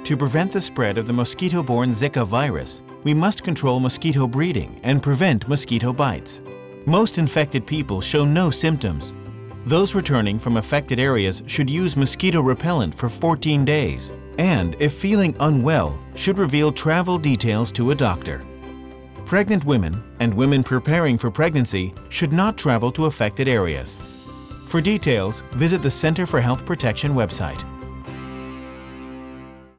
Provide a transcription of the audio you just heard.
To prevent the spread of the mosquito-borne Zika virus, we must control mosquito breeding and prevent mosquito bites. Most infected people show no symptoms. Those returning from affected areas should use mosquito repellent for 14 days, and if feeling unwell, should reveal travel details to a doctor. Pregnant women and women preparing for pregnancy should not travel to affected areas. For details, visit the Center for Health Protection website.